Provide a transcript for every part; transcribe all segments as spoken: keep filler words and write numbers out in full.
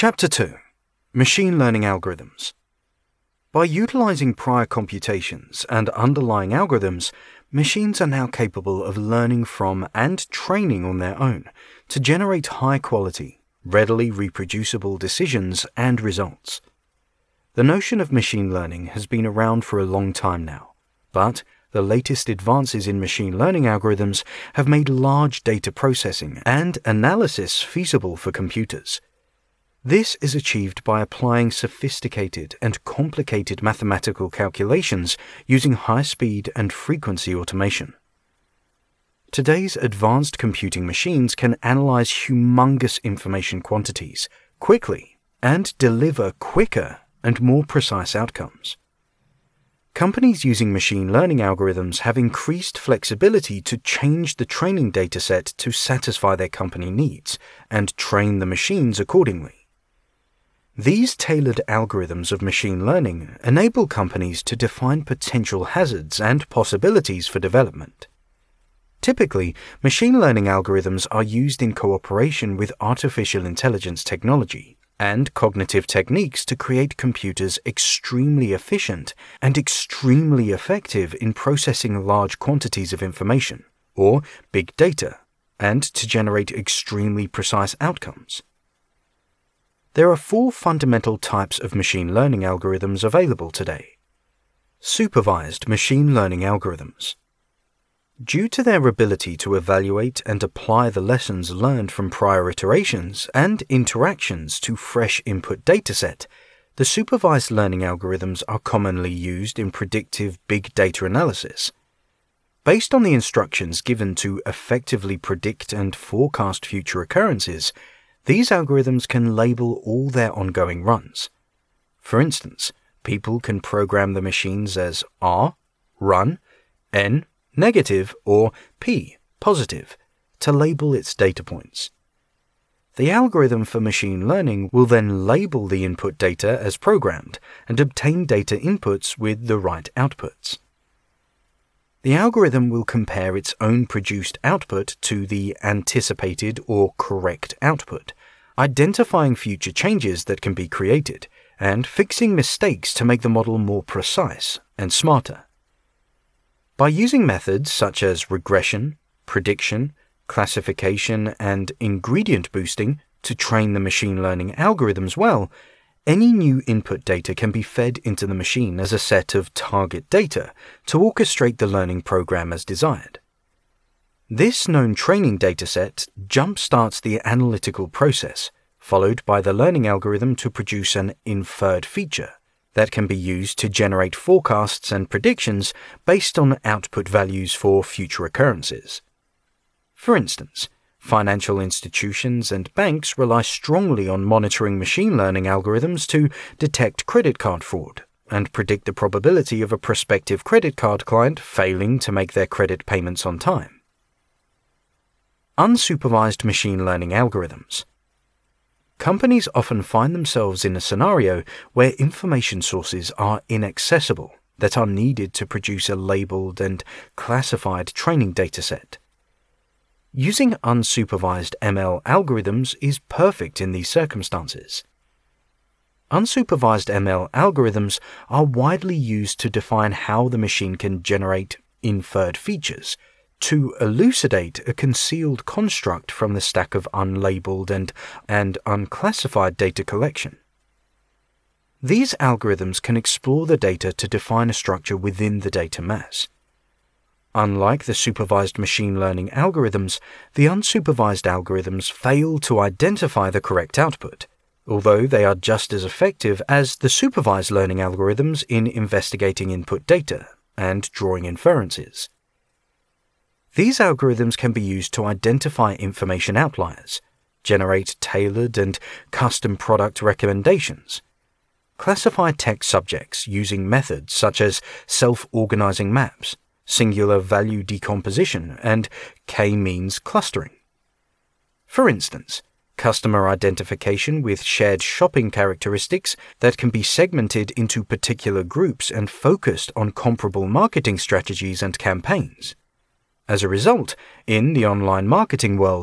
Chapter two. Machine Learning Algorithms. By utilizing prior computations and underlying algorithms, machines are now capable of learning from and training on their own to generate high-quality, readily reproducible decisions and results. The notion of machine learning has been around for a long time now, but the latest advances in machine learning algorithms have made large data processing and analysis feasible for computers. This is achieved by applying sophisticated and complicated mathematical calculations using high-speed and frequency automation. Today's advanced computing machines can analyze humongous information quantities quickly and deliver quicker and more precise outcomes. Companies using machine learning algorithms have increased flexibility to change the training dataset to satisfy their company needs and train the machines accordingly. These tailored algorithms of machine learning enable companies to define potential hazards and possibilities for development. Typically, machine learning algorithms are used in cooperation with artificial intelligence technology and cognitive techniques to create computers extremely efficient and extremely effective in processing large quantities of information, or big data, and to generate extremely precise outcomes. There are four fundamental types of machine learning algorithms available today. Supervised machine learning algorithms. Due to their ability to evaluate and apply the lessons learned from prior iterations and interactions to fresh input dataset, the supervised learning algorithms are commonly used in predictive big data analysis. Based on the instructions given to effectively predict and forecast future occurrences, these algorithms can label all their ongoing runs. For instance, people can program the machines as R, run, N, negative, or P, positive, to label its data points. The algorithm for machine learning will then label the input data as programmed and obtain data inputs with the right outputs. The algorithm will compare its own produced output to the anticipated or correct output, identifying future changes that can be created, and fixing mistakes to make the model more precise and smarter. By using methods such as regression, prediction, classification, and ingredient boosting to train the machine learning algorithms well, any new input data can be fed into the machine as a set of target data to orchestrate the learning program as desired. This known training dataset jump-starts the analytical process, followed by the learning algorithm to produce an inferred feature that can be used to generate forecasts and predictions based on output values for future occurrences. For instance, financial institutions and banks rely strongly on monitoring machine learning algorithms to detect credit card fraud and predict the probability of a prospective credit card client failing to make their credit payments on time. Unsupervised machine learning algorithms. Companies often find themselves in a scenario where information sources are inaccessible that are needed to produce a labeled and classified training dataset. Using unsupervised M L algorithms is perfect in these circumstances. Unsupervised M L algorithms are widely used to define how the machine can generate inferred features, to elucidate a concealed construct from the stack of unlabeled and, and unclassified data collection. These algorithms can explore the data to define a structure within the data mass. Unlike the supervised machine learning algorithms, the unsupervised algorithms fail to identify the correct output, although they are just as effective as the supervised learning algorithms in investigating input data and drawing inferences. These algorithms can be used to identify information outliers, generate tailored and custom product recommendations, classify text subjects using methods such as self-organizing maps, singular value decomposition, and k-means clustering. For instance, customer identification with shared shopping characteristics that can be segmented into particular groups and focused on comparable marketing strategies and campaigns. As a result, in the online marketing world,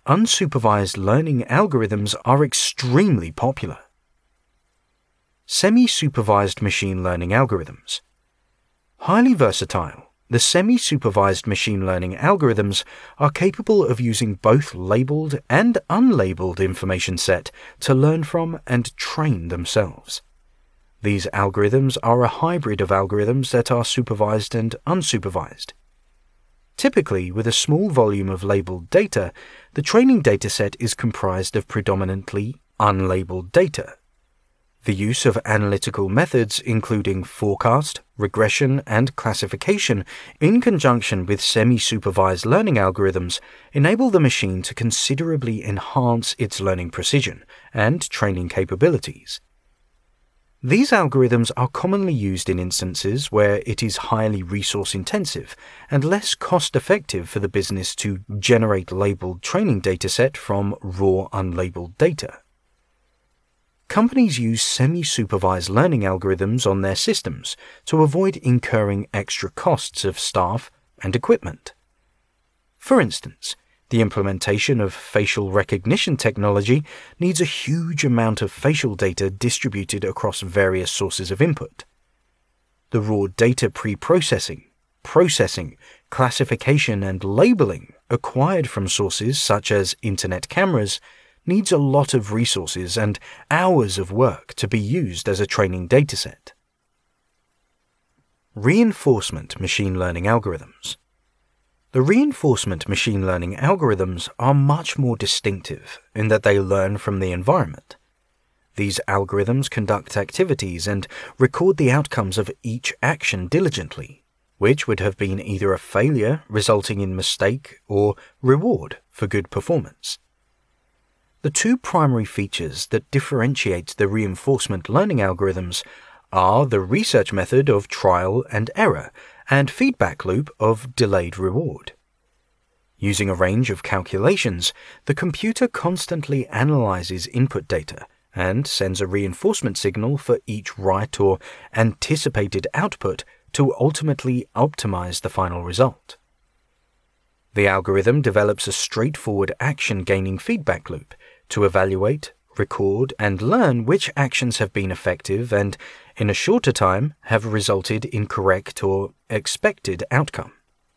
unsupervised learning algorithms are extremely popular. Semi-supervised machine learning algorithms. Highly versatile, the semi-supervised machine learning algorithms are capable of using both labeled and unlabeled information set to learn from and train themselves. These algorithms are a hybrid of algorithms that are supervised and unsupervised. Typically, with a small volume of labeled data, the training dataset is comprised of predominantly unlabeled data. The use of analytical methods including forecast, regression, and classification in conjunction with semi-supervised learning algorithms enable the machine to considerably enhance its learning precision and training capabilities. These algorithms are commonly used in instances where it is highly resource-intensive and less cost-effective for the business to generate labeled training dataset from raw unlabeled data. Companies use semi-supervised learning algorithms on their systems to avoid incurring extra costs of staff and equipment. For instance, the implementation of facial recognition technology needs a huge amount of facial data distributed across various sources of input. The raw data pre-processing, processing, classification, and labeling acquired from sources such as internet cameras needs a lot of resources and hours of work to be used as a training dataset. Reinforcement machine learning algorithms. The reinforcement machine learning algorithms are much more distinctive in that they learn from the environment. These algorithms conduct activities and record the outcomes of each action diligently, which would have been either a failure resulting in mistake or reward for good performance. The two primary features that differentiate the reinforcement learning algorithms are the research method of trial and error and feedback loop of delayed reward. Using a range of calculations, the computer constantly analyzes input data and sends a reinforcement signal for each right or anticipated output to ultimately optimize the final result. The algorithm develops a straightforward action-gaining feedback loop to evaluate, record, and learn which actions have been effective and, in a shorter time, have resulted in correct or expected outcome.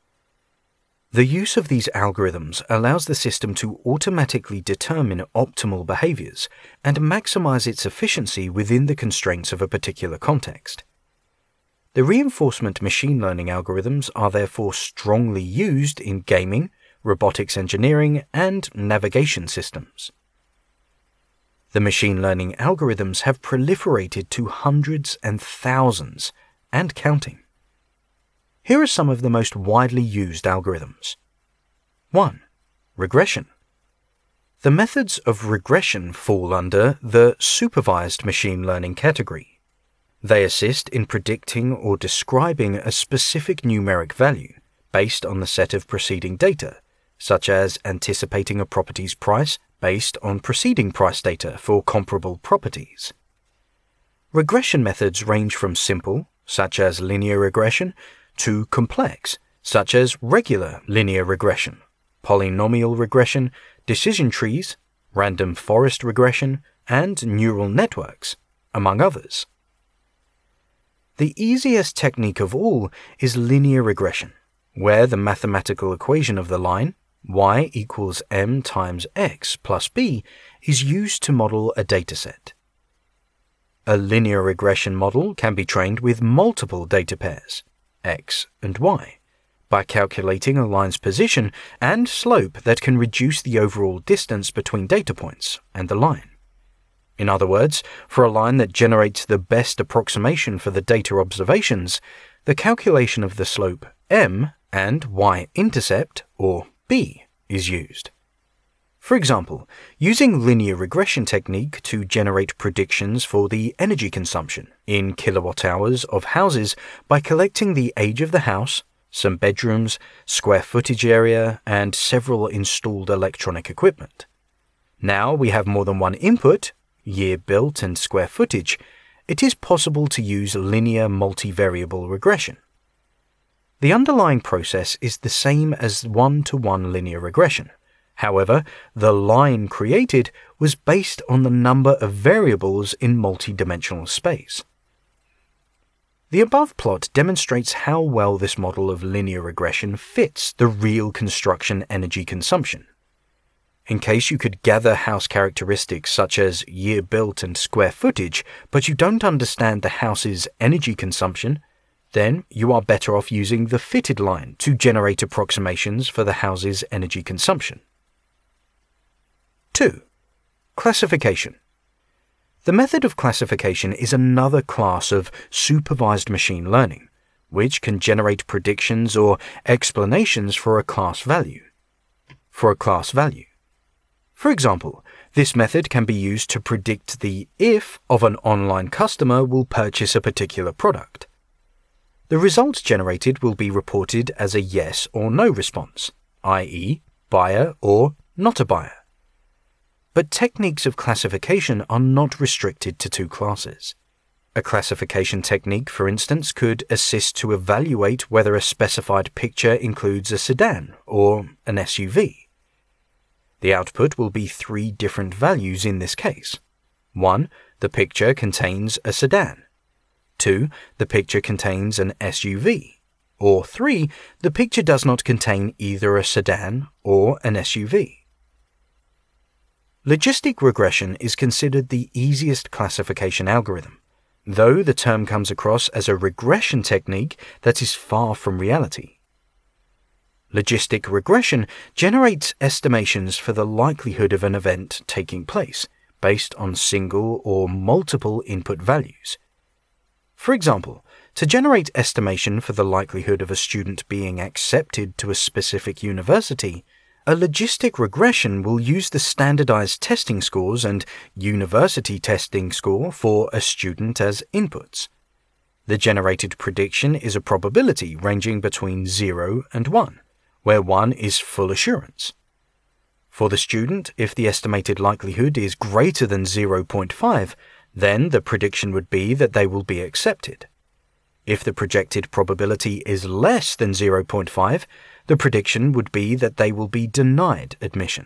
The use of these algorithms allows the system to automatically determine optimal behaviors and maximize its efficiency within the constraints of a particular context. The reinforcement machine learning algorithms are therefore strongly used in gaming, robotics engineering, and navigation systems. The machine learning algorithms have proliferated to hundreds and thousands, and counting. Here are some of the most widely used algorithms. one. Regression. The methods of regression fall under the supervised machine learning category. They assist in predicting or describing a specific numeric value based on the set of preceding data, such as anticipating a property's price based on preceding price data for comparable properties. Regression methods range from simple, such as linear regression, to complex, such as regular linear regression, polynomial regression, decision trees, random forest regression, and neural networks, among others. The easiest technique of all is linear regression, where the mathematical equation of the line, y equals m times x plus b, is used to model a dataset. A linear regression model can be trained with multiple data pairs, x and y, by calculating a line's position and slope that can reduce the overall distance between data points and the line. In other words, for a line that generates the best approximation for the data observations, the calculation of the slope m and y-intercept, or b, is used. For example, using linear regression technique to generate predictions for the energy consumption in kilowatt hours of houses by collecting the age of the house, some bedrooms, square footage area, and several installed electronic equipment. Now we have more than one input, year built and square footage, it is possible to use linear multivariable regression. The underlying process is the same as one-to-one linear regression, However, the line created was based on the number of variables in multi-dimensional space. The above plot demonstrates how well this model of linear regression fits the real construction energy consumption. In case you could gather house characteristics such as year built and square footage, but you don't understand the house's energy consumption, then you are better off using the fitted line to generate approximations for the house's energy consumption. two. Classification. The method of classification is another class of supervised machine learning, which can generate predictions or explanations for a class value. For a class value. For example, this method can be used to predict the if of an online customer will purchase a particular product. The results generated will be reported as a yes or no response, that is, buyer or not a buyer. But techniques of classification are not restricted to two classes. A classification technique, for instance, could assist to evaluate whether a specified picture includes a sedan or an S U V. The output will be three different values in this case. one. The picture contains a sedan. two. The picture contains an S U V. Or three. The picture does not contain either a sedan or an S U V. Logistic regression is considered the easiest classification algorithm, though the term comes across as a regression technique that is far from reality. Logistic regression generates estimations for the likelihood of an event taking place based on single or multiple input values. For example, to generate estimation for the likelihood of a student being accepted to a specific university, a logistic regression will use the standardized testing scores and university testing score for a student as inputs. The generated prediction is a probability ranging between zero and one, where one is full assurance. For the student, if the estimated likelihood is greater than zero point five, then the prediction would be that they will be accepted. If the projected probability is less than zero point five, the prediction would be that they will be denied admission.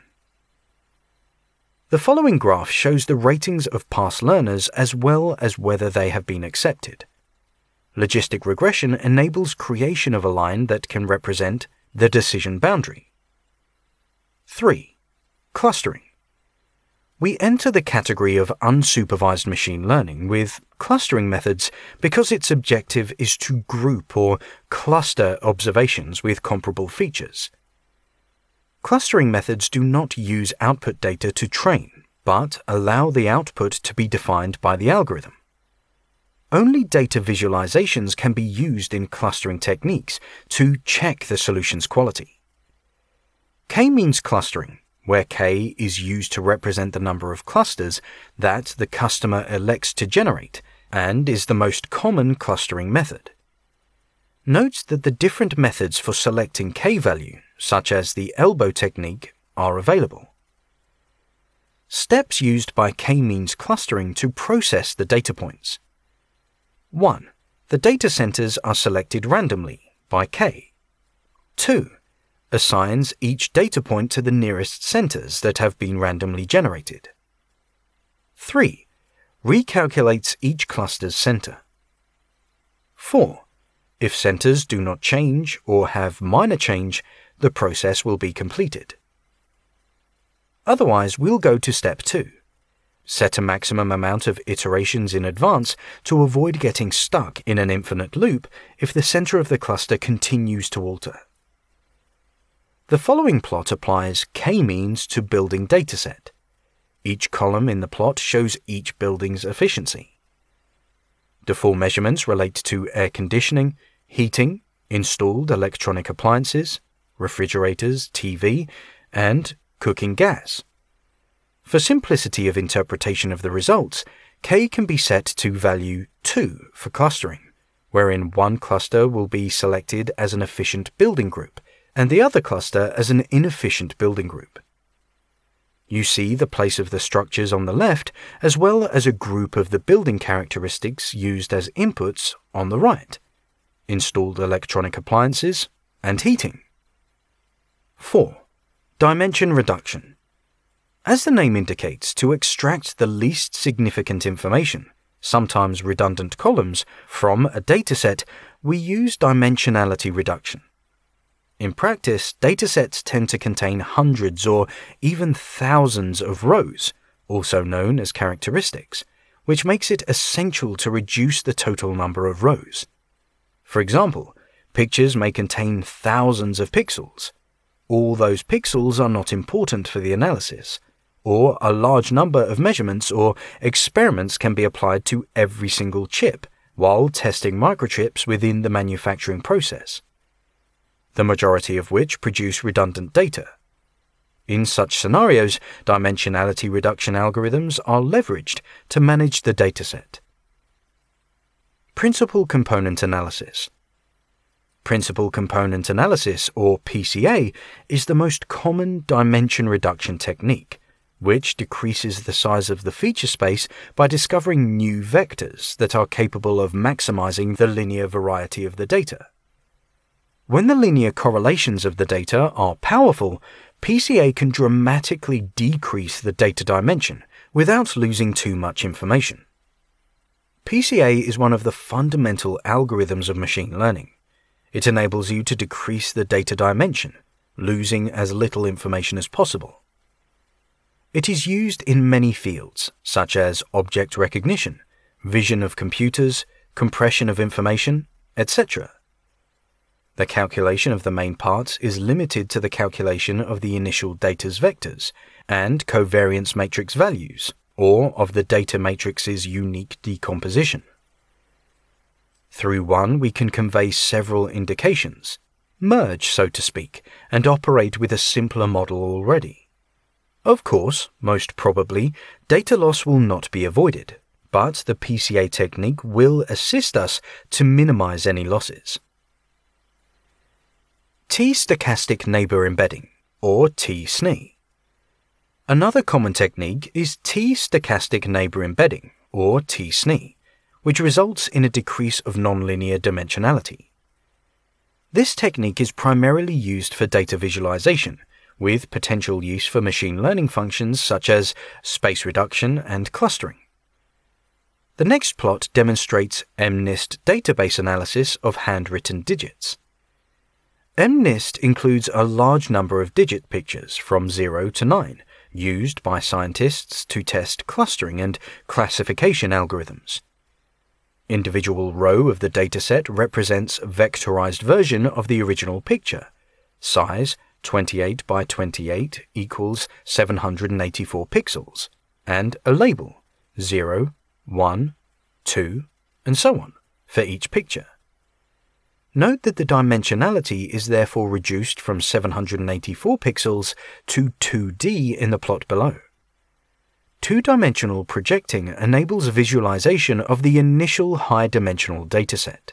The following graph shows the ratings of past learners as well as whether they have been accepted. Logistic regression enables creation of a line that can represent the decision boundary. three. Clustering. We enter the category of unsupervised machine learning with clustering methods because its objective is to group or cluster observations with comparable features. Clustering methods do not use output data to train, but allow the output to be defined by the algorithm. Only data visualizations can be used in clustering techniques to check the solution's quality. K-means clustering, where K is used to represent the number of clusters that the customer elects to generate, and is the most common clustering method. Note that the different methods for selecting K-value, such as the elbow technique, are available. Steps used by K-means clustering to process the data points. one. The data centers are selected randomly by K. two. Assigns each data point to the nearest centers that have been randomly generated. three. Recalculates each cluster's center. four. If centers do not change or have minor change, the process will be completed. Otherwise, we'll go to step two. Set a maximum amount of iterations in advance to avoid getting stuck in an infinite loop if the center of the cluster continues to alter. The following plot applies K-means to building dataset. Each column in the plot shows each building's efficiency. Default measurements relate to air conditioning, heating, installed electronic appliances, refrigerators, T V, and cooking gas. For simplicity of interpretation of the results, K can be set to value two for clustering, wherein one cluster will be selected as an efficient building group, and the other cluster as an inefficient building group. You see the place of the structures on the left, as well as a group of the building characteristics used as inputs on the right: installed electronic appliances and heating. four. Dimension reduction. As the name indicates, to extract the least significant information, sometimes redundant columns, from a dataset, we use dimensionality reduction. In practice, datasets tend to contain hundreds or even thousands of rows, also known as characteristics, which makes it essential to reduce the total number of rows. For example, pictures may contain thousands of pixels. All those pixels are not important for the analysis, or a large number of measurements or experiments can be applied to every single chip while testing microchips within the manufacturing process, the majority of which produce redundant data. In such scenarios, dimensionality reduction algorithms are leveraged to manage the dataset. Principal component analysis. Principal component analysis, or P C A, is the most common dimension reduction technique, which decreases the size of the feature space by discovering new vectors that are capable of maximizing the linear variety of the data. When the linear correlations of the data are powerful, P C A can dramatically decrease the data dimension without losing too much information. P C A is one of the fundamental algorithms of machine learning. It enables you to decrease the data dimension, losing as little information as possible. It is used in many fields, such as object recognition, vision of computers, compression of information, et cetera. The calculation of the main parts is limited to the calculation of the initial data's vectors and covariance matrix values, or of the data matrix's unique decomposition. Through one, we can convey several indications, merge, so to speak, and operate with a simpler model already. Of course, most probably, data loss will not be avoided, but the P C A technique will assist us to minimize any losses. T-stochastic neighbor embedding, or T S N E. Another common technique is T-stochastic neighbor embedding, or T S N E, which results in a decrease of nonlinear dimensionality. This technique is primarily used for data visualization, with potential use for machine learning functions such as space reduction and clustering. The next plot demonstrates MNIST database analysis of handwritten digits. MNIST includes a large number of digit pictures from zero to nine, used by scientists to test clustering and classification algorithms. Individual row of the dataset represents a vectorized version of the original picture. Size twenty-eight by twenty-eight equals seven hundred eighty-four pixels, and a label zero, one, two, and so on for each picture. Note that the dimensionality is therefore reduced from seven hundred eighty-four pixels to two D in the plot below. Two-dimensional projecting enables visualization of the initial high-dimensional dataset.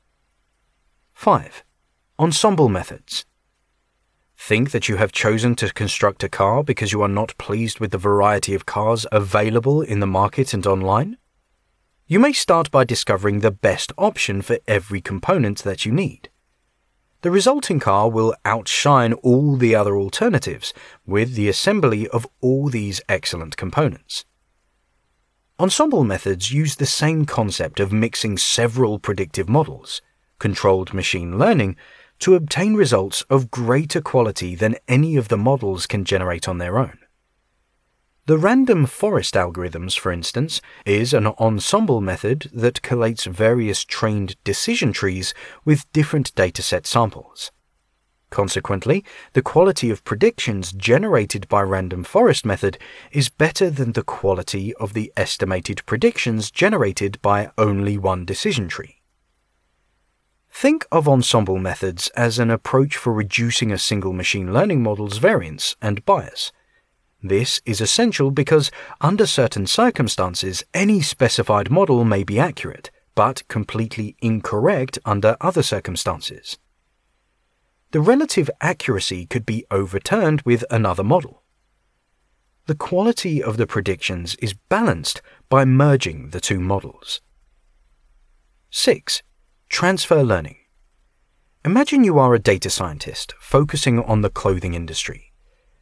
five. Ensemble methods. Think that you have chosen to construct a car because you are not pleased with the variety of cars available in the market and online? You may start by discovering the best option for every component that you need. The resulting car will outshine all the other alternatives with the assembly of all these excellent components. Ensemble methods use the same concept of mixing several predictive models, controlled machine learning, to obtain results of greater quality than any of the models can generate on their own. The random forest algorithms, for instance, is an ensemble method that collates various trained decision trees with different dataset samples. Consequently, the quality of predictions generated by random forest method is better than the quality of the estimated predictions generated by only one decision tree. Think of ensemble methods as an approach for reducing a single machine learning model's variance and bias. This is essential because, under certain circumstances, any specified model may be accurate, but completely incorrect under other circumstances. The relative accuracy could be overturned with another model. The quality of the predictions is balanced by merging the two models. six. Transfer learning. Imagine you are a data scientist focusing on the clothing industry.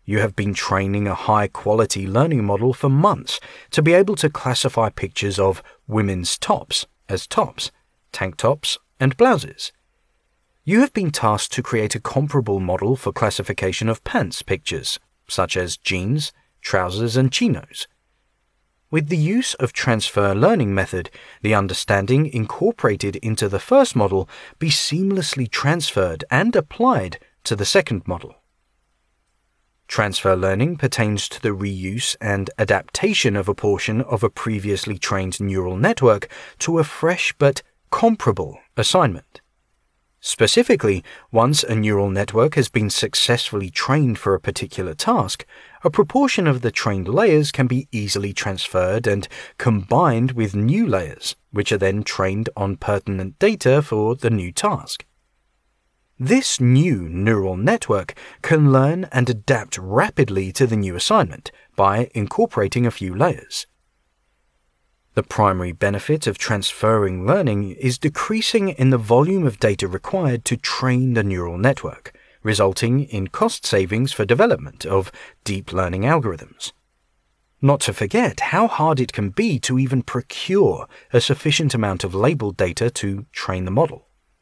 You have been training a high-quality learning model for months to be able to classify pictures of women's tops as tops, tank tops, and blouses. You have been tasked to create a comparable model for classification of pants pictures, such as jeans, trousers, and chinos. With the use of transfer learning method, the understanding incorporated into the first model be seamlessly transferred and applied to the second model. Transfer learning pertains to the reuse and adaptation of a portion of a previously trained neural network to a fresh but comparable assignment. Specifically, once a neural network has been successfully trained for a particular task, a proportion of the trained layers can be easily transferred and combined with new layers, which are then trained on pertinent data for the new task. This new neural network can learn and adapt rapidly to the new assignment by incorporating a few layers. The primary benefit of transferring learning is decreasing in the volume of data required to train the neural network, resulting in cost savings for development of deep learning algorithms. Not to forget how hard it can be to even procure a sufficient amount of labeled data to train the model.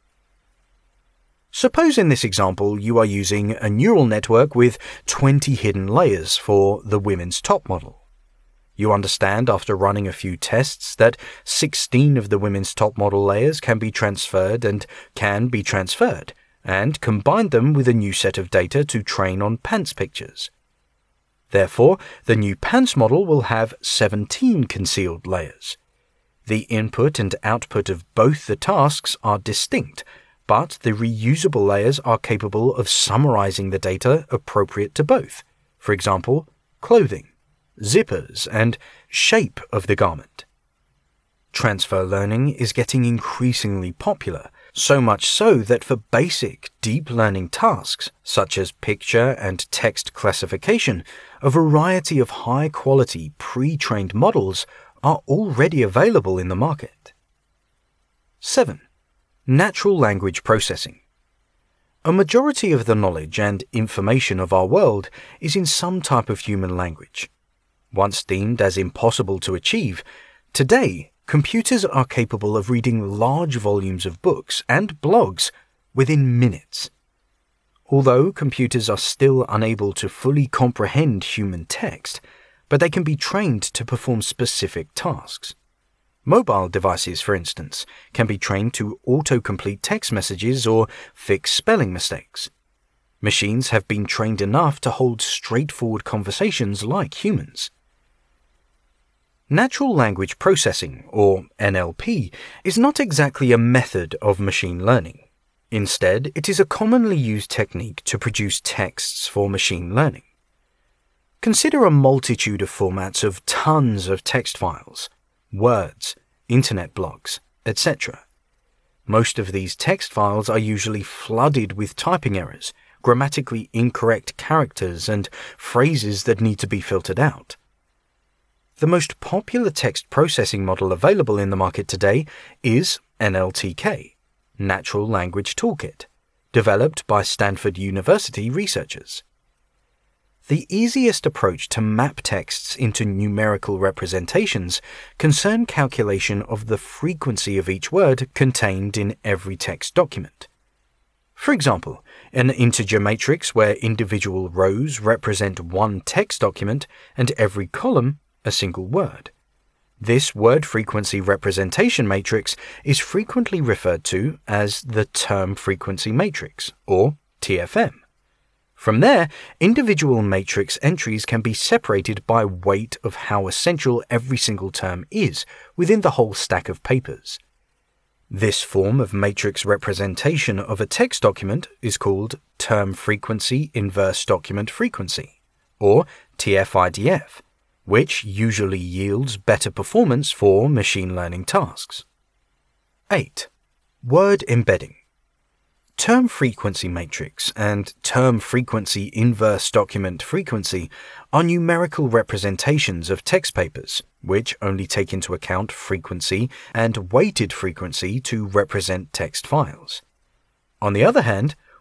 Suppose in this example you are using a neural network with twenty hidden layers for the women's top model. You understand after running a few tests that sixteen of the women's top model layers can be transferred and can be transferred, and combine them with a new set of data to train on pants pictures. Therefore, the new pants model will have seventeen concealed layers. The input and output of both the tasks are distinct, but the reusable layers are capable of summarizing the data appropriate to both, for example, clothing, zippers, and shape of the garment. Transfer learning is getting increasingly popular, so much so that for basic deep learning tasks, such as picture and text classification, a variety of high-quality pre-trained models are already available in the market. seven. Natural language processing. A majority of the knowledge and information of our world is in some type of human language. Once deemed as impossible to achieve, today computers are capable of reading large volumes of books and blogs within minutes. Although computers are still unable to fully comprehend human text, but they can be trained to perform specific tasks. Mobile devices, for instance, can be trained to autocomplete text messages or fix spelling mistakes. Machines have been trained enough to hold straightforward conversations like humans. Natural language processing, or N L P, is not exactly a method of machine learning. Instead, it is a commonly used technique to produce texts for machine learning. Consider a multitude of formats of tons of text files, words, internet blogs, et cetera. Most of these text files are usually flooded with typing errors, grammatically incorrect characters, and phrases that need to be filtered out. The most popular text processing model available in the market today is N L T K, Natural Language Toolkit, developed by Stanford University researchers. The easiest approach to map texts into numerical representations concern calculation of the frequency of each word contained in every text document. For example, an integer matrix where individual rows represent one text document and every column a single word. This word frequency representation matrix is frequently referred to as the term frequency matrix, or T F M. From there, individual matrix entries can be separated by weight of how essential every single term is within the whole stack of papers. This form of matrix representation of a text document is called term frequency inverse document frequency, or T F I D F, which usually yields better performance for machine learning tasks. eight. Word embedding. Term frequency matrix and term frequency inverse document frequency are numerical representations of text papers, which only take into account frequency and weighted frequency to represent text files. On the other hand,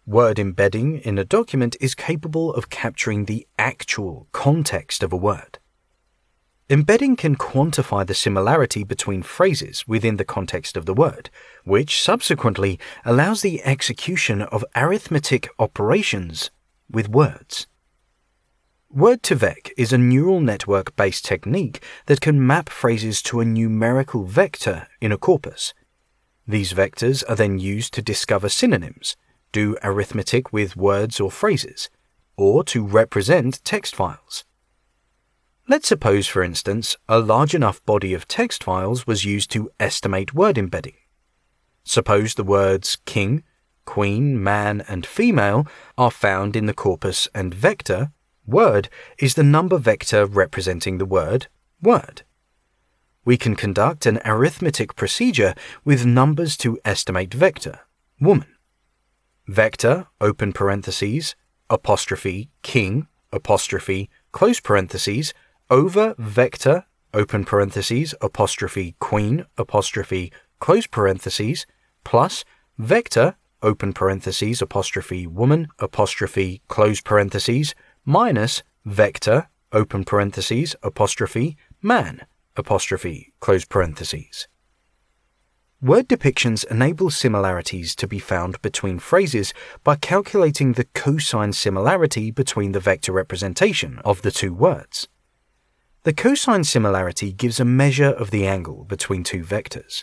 Word embedding in a document is capable of capturing the actual context of a word. Embedding can quantify the similarity between phrases within the context of the word, which subsequently allows the execution of arithmetic operations with words. Word-to-Vec is a neural network-based technique that can map phrases to a numerical vector in a corpus. These vectors are then used to discover synonyms, do arithmetic with words or phrases, or to represent text files. Let's suppose, for instance, a large enough body of text files was used to estimate word embedding. Suppose the words king, queen, man, and female are found in the corpus, and vector, word, is the number vector representing the word word. We can conduct an arithmetic procedure with numbers to estimate vector, woman. Vector, open parentheses, apostrophe, king, apostrophe, close parentheses, over vector, open parentheses, apostrophe, queen, apostrophe, close parentheses, plus vector, open parentheses, apostrophe, woman, apostrophe, close parentheses, minus vector, open parentheses, apostrophe, man, apostrophe, close parentheses. Word depictions enable similarities to be found between phrases by calculating the cosine similarity between the vector representation of the two words. The cosine similarity gives a measure of the angle between two vectors.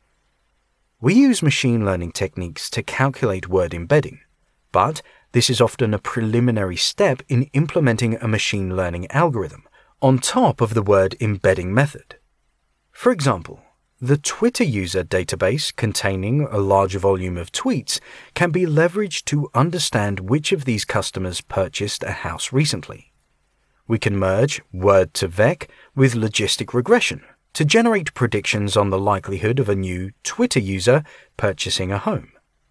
We use machine learning techniques to calculate word embedding, but this is often a preliminary step in implementing a machine learning algorithm on top of the word embedding method. For example, the Twitter user database containing a large volume of tweets can be leveraged to understand which of these customers purchased a house recently. We can merge word-to-vec with logistic regression to generate predictions on the likelihood of a new Twitter user purchasing a home.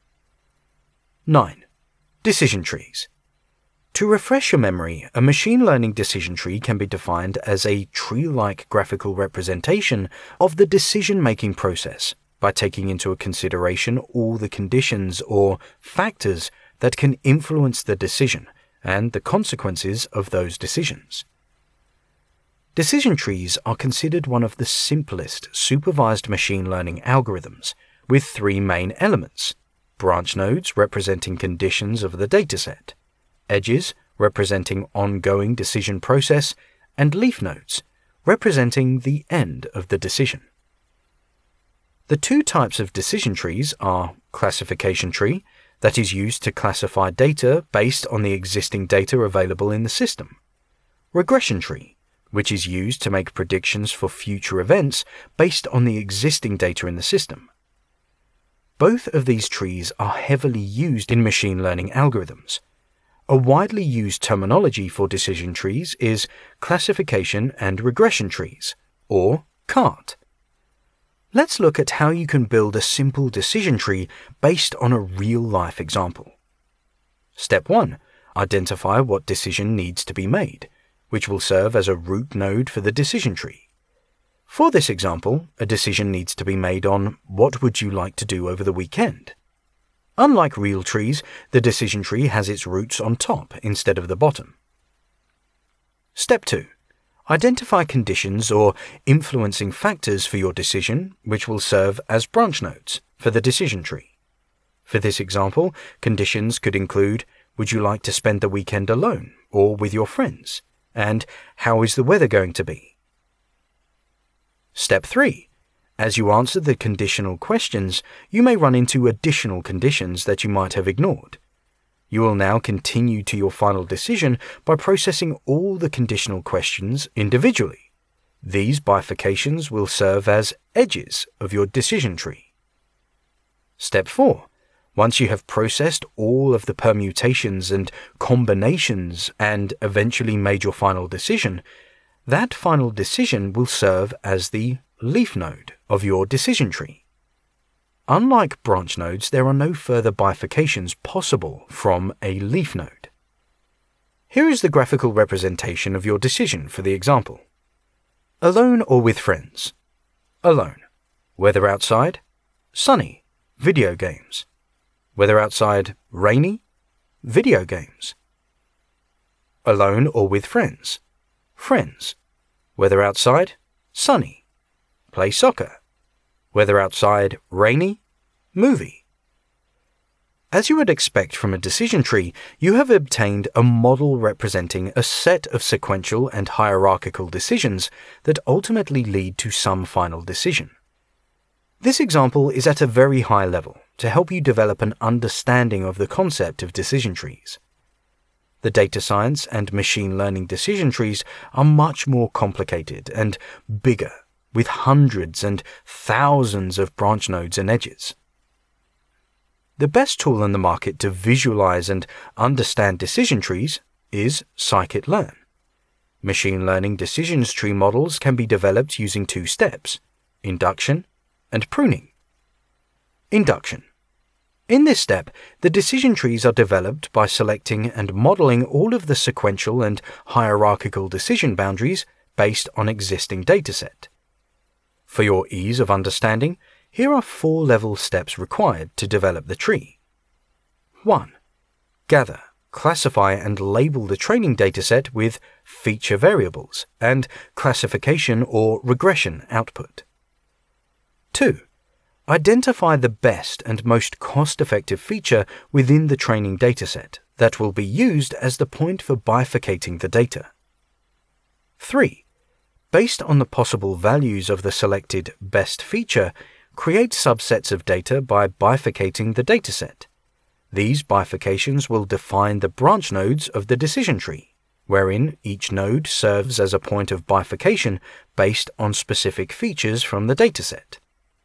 nine. Decision trees. To refresh your memory, a machine learning decision tree can be defined as a tree-like graphical representation of the decision-making process by taking into consideration all the conditions or factors that can influence the decision and the consequences of those decisions. Decision trees are considered one of the simplest supervised machine learning algorithms, with three main elements: branch nodes representing conditions of the dataset, edges representing ongoing decision process, and leaf nodes representing the end of the decision. The two types of decision trees are classification tree, that is used to classify data based on the existing data available in the system, regression tree, which is used to make predictions for future events based on the existing data in the system. Both of these trees are heavily used in machine learning algorithms. A widely used terminology for decision trees is classification and regression trees, or CART. Let's look at how you can build a simple decision tree based on a real-life example. Step one. Identify what decision needs to be made, which will serve as a root node for the decision tree. For this example, a decision needs to be made on what would you like to do over the weekend. Unlike real trees, the decision tree has its roots on top instead of the bottom. Step two. Identify conditions or influencing factors for your decision, which will serve as branch nodes for the decision tree. For this example, conditions could include: would you like to spend the weekend alone or with your friends? And how is the weather going to be? Step three. As you answer the conditional questions, you may run into additional conditions that you might have ignored. You will now continue to your final decision by processing all the conditional questions individually. These bifurcations will serve as edges of your decision tree. Step four. Once you have processed all of the permutations and combinations and eventually made your final decision, that final decision will serve as the leaf node of your decision tree. Unlike branch nodes, there are no further bifurcations possible from a leaf node. Here is the graphical representation of your decision for the example. Alone or with friends? Alone. Weather outside? Sunny. Video games. Weather outside rainy? Video games. Alone or with friends. Friends. Weather outside? Sunny. Play soccer. Weather outside? Rainy. Movie. As you would expect from a decision tree, you have obtained a model representing a set of sequential and hierarchical decisions that ultimately lead to some final decision. This example is at a very high level to help you develop an understanding of the concept of decision trees. The data science and machine learning decision trees are much more complicated and bigger, with hundreds and thousands of branch nodes and edges. The best tool in the market to visualize and understand decision trees is scikit-learn. Machine learning decisions tree models can be developed using two steps: induction and pruning. Induction. In this step, the decision trees are developed by selecting and modeling all of the sequential and hierarchical decision boundaries based on existing dataset. For your ease of understanding, here are four level steps required to develop the tree. one. Gather, classify and label the training dataset with feature variables and classification or regression output. two. Identify the best and most cost-effective feature within the training dataset that will be used as the point for bifurcating the data. three. Based on the possible values of the selected best feature, create subsets of data by bifurcating the dataset. These bifurcations will define the branch nodes of the decision tree, wherein each node serves as a point of bifurcation based on specific features from the dataset.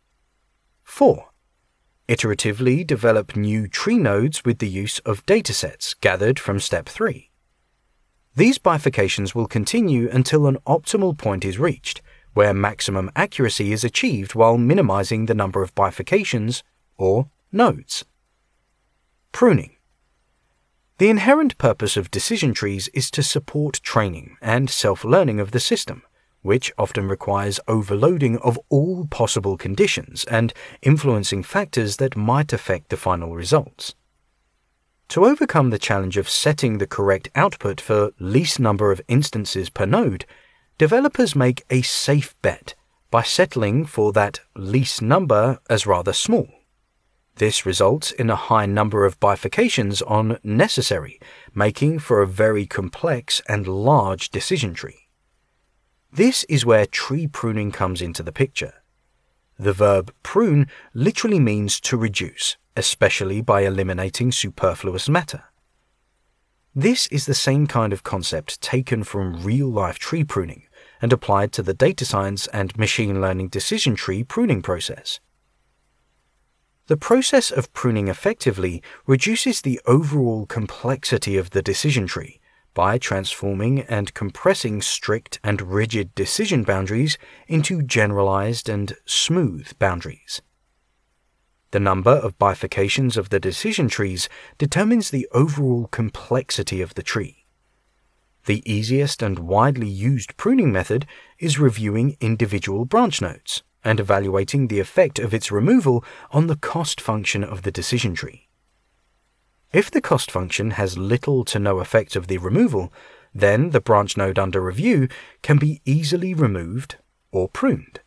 four. Iteratively develop new tree nodes with the use of datasets gathered from step three. These bifurcations will continue until an optimal point is reached, where maximum accuracy is achieved while minimizing the number of bifurcations, or nodes. Pruning. The inherent purpose of decision trees is to support training and self-learning of the system, which often requires overloading of all possible conditions and influencing factors that might affect the final results. To overcome the challenge of setting the correct output for least number of instances per node, developers make a safe bet by settling for that least number as rather small. This results in a high number of bifurcations on necessary, making for a very complex and large decision tree. This is where tree pruning comes into the picture. The verb prune literally means to reduce, especially by eliminating superfluous matter. This is the same kind of concept taken from real-life tree pruning and applied to the data science and machine learning decision tree pruning process. The process of pruning effectively reduces the overall complexity of the decision tree by transforming and compressing strict and rigid decision boundaries into generalized and smooth boundaries. The number of bifurcations of the decision trees determines the overall complexity of the tree. The easiest and widely used pruning method is reviewing individual branch nodes and evaluating the effect of its removal on the cost function of the decision tree. If the cost function has little to no effect of the removal, then the branch node under review can be easily removed or pruned.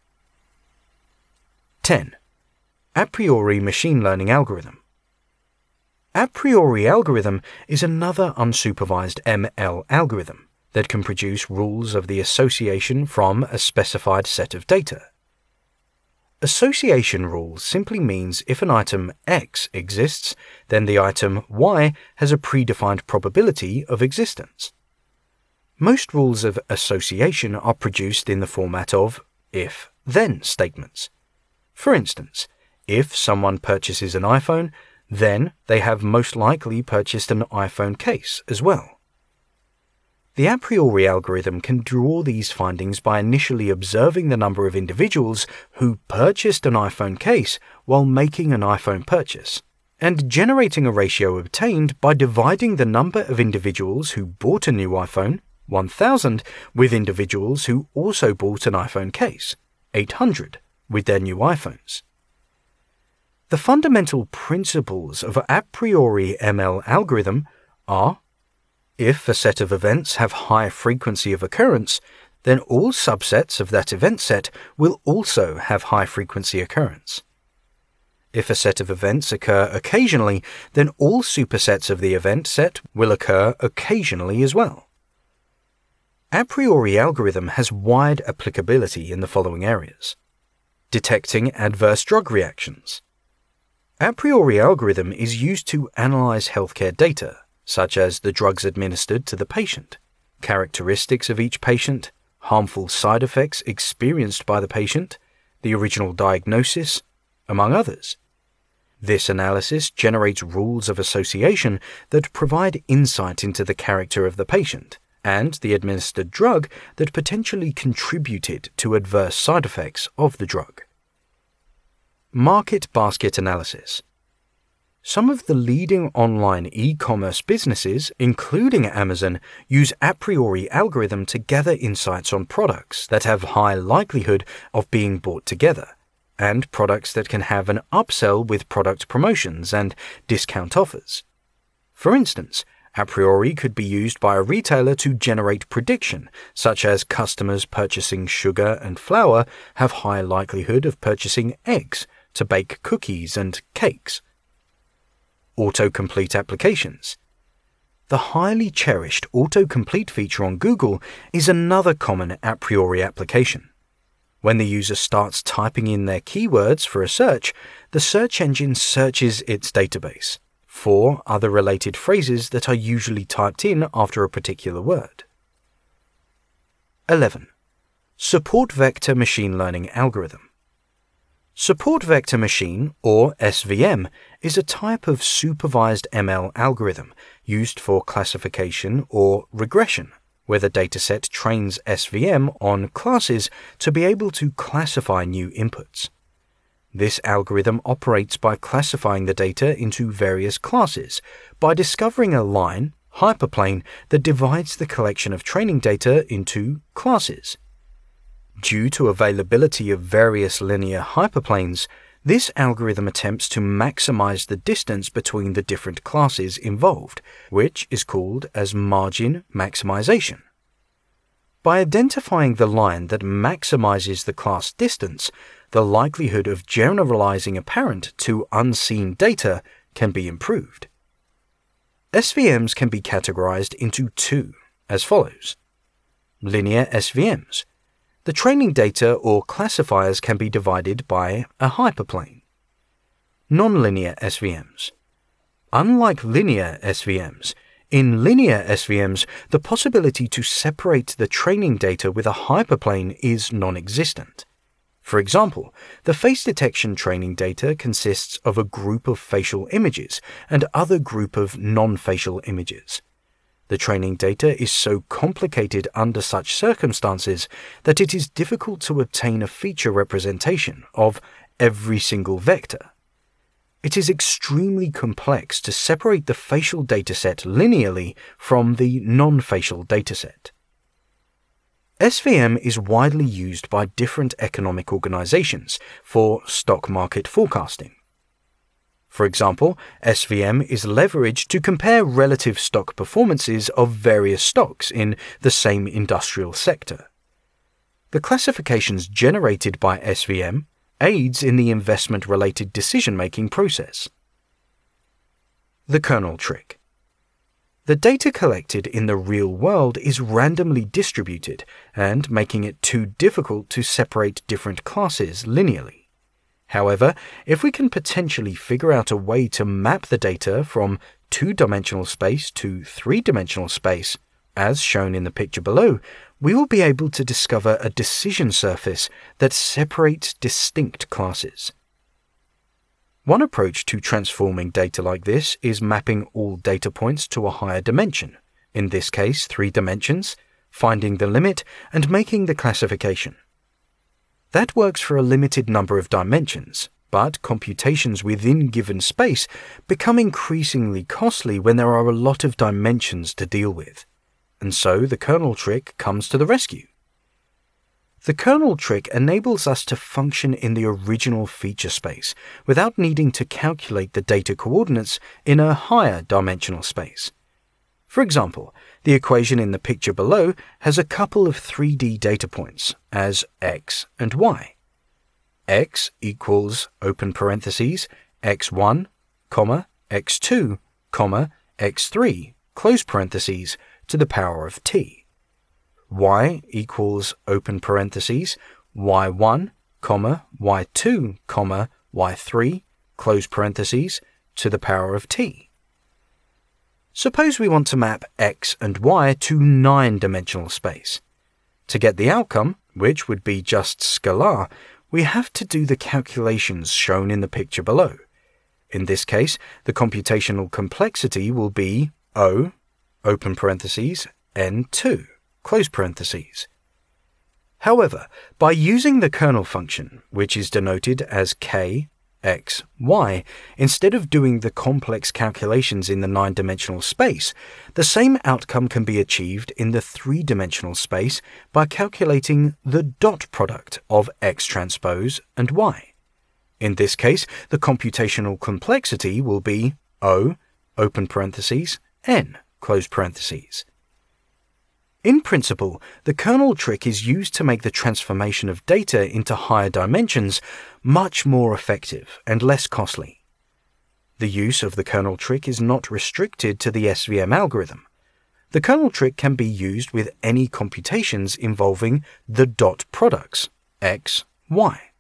ten. A priori machine learning algorithm. A priori algorithm is another unsupervised M L algorithm that can produce rules of the association from a specified set of data. Association rule simply means if an item X exists, then the item Y has a predefined probability of existence. Most rules of association are produced in the format of if-then statements. For instance, if someone purchases an iPhone, then they have most likely purchased an iPhone case as well. The a priori algorithm can draw these findings by initially observing the number of individuals who purchased an iPhone case while making an iPhone purchase, and generating a ratio obtained by dividing the number of individuals who bought a new iPhone, one thousand, with individuals who also bought an iPhone case, eight hundred, with their new iPhones. The fundamental principles of a priori M L algorithm are: if a set of events have high frequency of occurrence, then all subsets of that event set will also have high frequency occurrence. If a set of events occur occasionally, then all supersets of the event set will occur occasionally as well. A priori algorithm has wide applicability in the following areas. Detecting adverse drug reactions. A priori algorithm is used to analyze healthcare data, such as the drugs administered to the patient, characteristics of each patient, harmful side effects experienced by the patient, the original diagnosis, among others. This analysis generates rules of association that provide insight into the character of the patient and the administered drug that potentially contributed to adverse side effects of the drug. Market basket analysis. Some of the leading online e-commerce businesses, including Amazon, use a priori algorithm to gather insights on products that have high likelihood of being bought together, and products that can have an upsell with product promotions and discount offers. For instance, a priori could be used by a retailer to generate prediction, such as customers purchasing sugar and flour have high likelihood of purchasing eggs to bake cookies and cakes. Autocomplete applications. The highly cherished autocomplete feature on Google is another common a priori application. When the user starts typing in their keywords for a search, the search engine searches its database for other related phrases that are usually typed in after a particular word. eleven. Support Vector Machine Learning Algorithm. Support Vector Machine, or S V M, is a type of supervised M L algorithm used for classification or regression, where the dataset trains S V M on classes to be able to classify new inputs. This algorithm operates by classifying the data into various classes by discovering a line, hyperplane, that divides the collection of training data into classes. Due to availability of various linear hyperplanes, this algorithm attempts to maximize the distance between the different classes involved, which is called as margin maximization. By identifying the line that maximizes the class distance, the likelihood of generalizing apparent to unseen data can be improved. S V Ms can be categorized into two, as follows. Linear S V Ms. The training data or classifiers can be divided by a hyperplane. Nonlinear S V Ms. Unlike linear S V Ms, in linear S V Ms, the possibility to separate the training data with a hyperplane is non-existent. For example, the face detection training data consists of a group of facial images and other group of non-facial images. The training data is so complicated under such circumstances that it is difficult to obtain a feature representation of every single vector. It is extremely complex to separate the facial dataset linearly from the non-facial dataset. S V M is widely used by different economic organizations for stock market forecasting. For example, S V M is leveraged to compare relative stock performances of various stocks in the same industrial sector. The classifications generated by S V M aids in the investment-related decision-making process. The kernel trick. The data collected in the real world is randomly distributed and making it too difficult to separate different classes linearly. However, if we can potentially figure out a way to map the data from two-dimensional space to three-dimensional space, as shown in the picture below, we will be able to discover a decision surface that separates distinct classes. One approach to transforming data like this is mapping all data points to a higher dimension, in this case three dimensions, finding the limit, and making the classification. That works for a limited number of dimensions, but computations within given space become increasingly costly when there are a lot of dimensions to deal with, and so the kernel trick comes to the rescue. The kernel trick enables us to function in the original feature space without needing to calculate the data coordinates in a higher dimensional space. For example, the equation in the picture below has a couple of three D data points as x and y. X equals open parentheses x one, comma, x two, comma, x three, close parentheses, to the power of t. Y equals open parentheses y one, comma, y two, comma, y three, close parentheses, to the power of t. Suppose we want to map x and y to nine-dimensional space. To get the outcome, which would be just scalar, we have to do the calculations shown in the picture below. In this case, the computational complexity will be O, open parentheses, n two, close parentheses. However, by using the kernel function, which is denoted as k, x, y, instead of doing the complex calculations in the nine-dimensional space, the same outcome can be achieved in the three-dimensional space by calculating the dot product of x transpose and y. In this case, the computational complexity will be O, open parentheses, n, close parentheses. In principle, the kernel trick is used to make the transformation of data into higher dimensions much more effective and less costly. The use of the kernel trick is not restricted to the S V M algorithm. The kernel trick can be used with any computations involving the dot products, x, y.